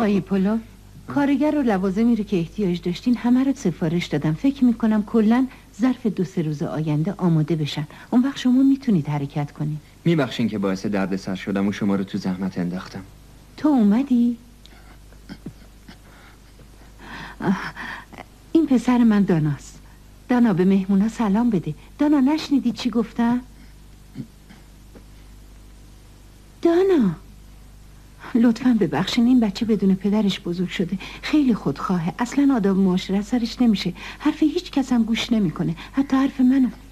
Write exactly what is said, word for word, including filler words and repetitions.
آقای پولو، کارگر و لوازمی رو که احتیاج داشتین همه رو سفارش دادم. فکر میکنم کلن ظرف دو سه روز آینده آماده بشن. اون وقت شما میتونید حرکت کنید. میبخشین که باعث دردسر شدم و شما رو تو زحمت انداختم. تو اومدی؟ این پسر من داناست. دانا به مهمونا سلام بده. دانا نشنیدی چی گفتم؟ دانا لطفاً ببخشین، این بچه بدون پدرش بزرگ شده، خیلی خودخواهه، اصلاً آداب معاشرت سرش نمیشه، حرف هیچ کس هم گوش نمیکنه، حتی حرف منو.